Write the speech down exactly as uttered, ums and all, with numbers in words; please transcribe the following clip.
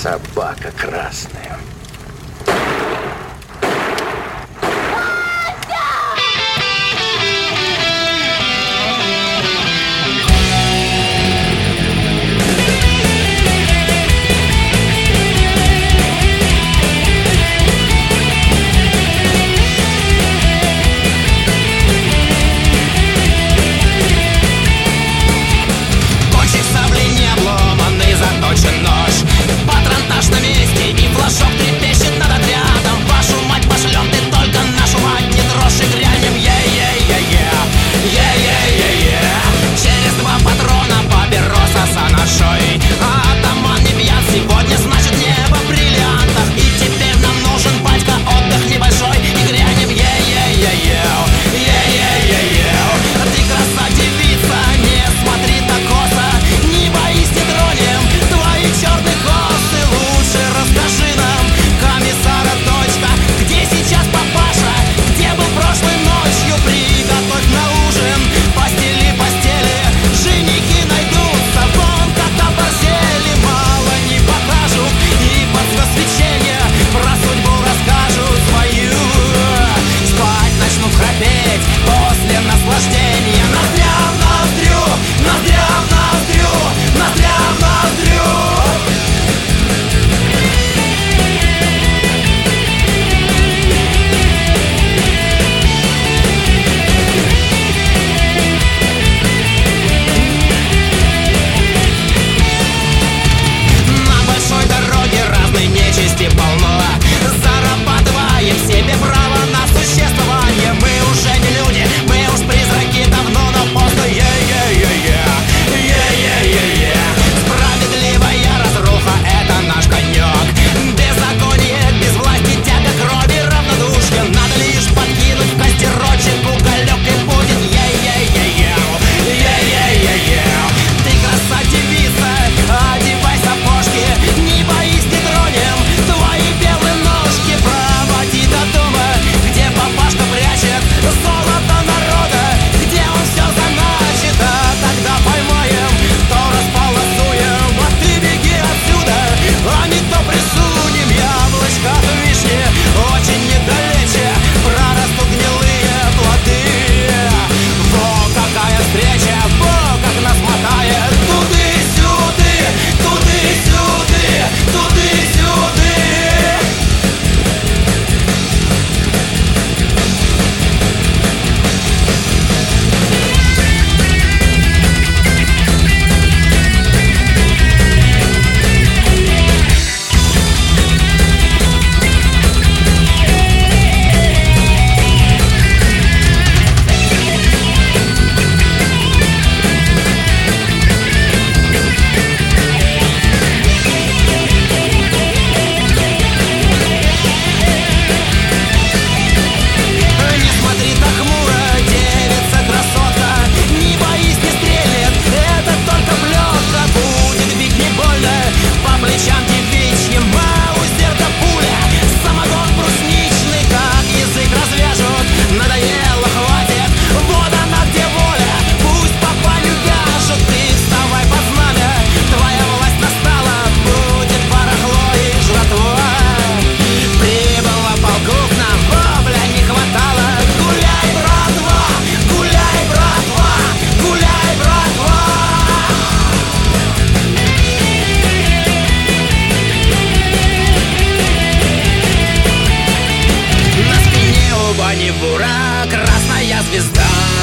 собака красная. Заточен нож, патронтаж на месте, и флажок трепещет над отрядом. Вашу мать пошлем, ты только нашу мать не дрожь и грянем. Е-е-е-е, е-е-е-е. Через два патрона папироса за ношой. А атаман не пьян, сегодня значит небо в бриллиантах. И теперь нам нужен, батька, отдых небольшой. И грянем е-е-е-е, е-е-е-е. Ты краса девица, не смотри так косо, не боись, не тронем твои черные косы. Лучше расскажи нам, комиссара дочка, где сейчас папаша, где был прошлой ночью. Приготовь на ужин, постели постели, женихи найдутся, вон как оборзели. Мало не покажут и под звезд свечения про судьбу расскажут свою. Спать начнут храпеть после наслаждения. Ноздрям ноздрю, ноздрям ноздрю, ноздрям ноздрю. На большой дороге разной нечисти полно. Зарабатываем себе право на существование. Мы уже не люди, мы уж призраки давно, но просто е-е-е-е, е-е-е-е. Справедливая разруха — это наш конек. Беззаконие, безвластие, тяга крови, равнодушие. Надо лишь подкинуть в костерочек уголек, и будет е-е-е-е, е-е-е-е. Ты краса девица, одевай сапожки, не боись, не тронем твои белые ножки. Проводи до дома, где папашка прячет золото народа, где он все заначит. А когда поймаем, то располосуем. А ты беги отсюда, а не то присунем. Яблочко от вишни очень недалече, прорастут гнилые плоды. Во какая встреча, во как нас мотает. Туды-сюды, туды-сюды, туды-сюды. Не смотри так хмуро, девица красотка, не боись, не стрелит, это только плетка. Будет бить не больно по плечам девичьим, а у зерка пуля, самогон брусничный, как язык развяжут. Надоело, хватит, вот она где воля, пусть папаню вяжут. Ты вставай под знамя, твоя власть настала, будет барахло и жратва. Прибыло полку к нам, вобля не хватало. Гуляй, братва, гуляй, братва, гуляй, братва. На спине у бани бура красная звезда.